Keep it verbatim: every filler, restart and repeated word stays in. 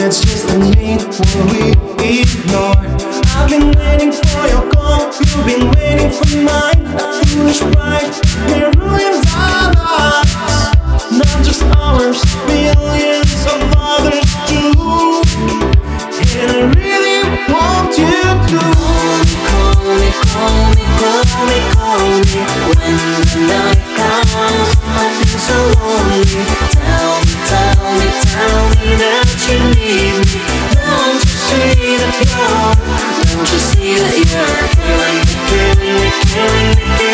it's just the need what we ignore. I've been waiting for your call, you've been waiting for mine. A foolish pride, it ruins our lives. Not just ours, millions of others too. And I really want you to Call me, call me, call me, call me when the night comes. I feel so lonely. Tell me, tell me, tell me that you need me. Don't you see that you're, don't you see that you're killing me, killing me, killing me, killing me.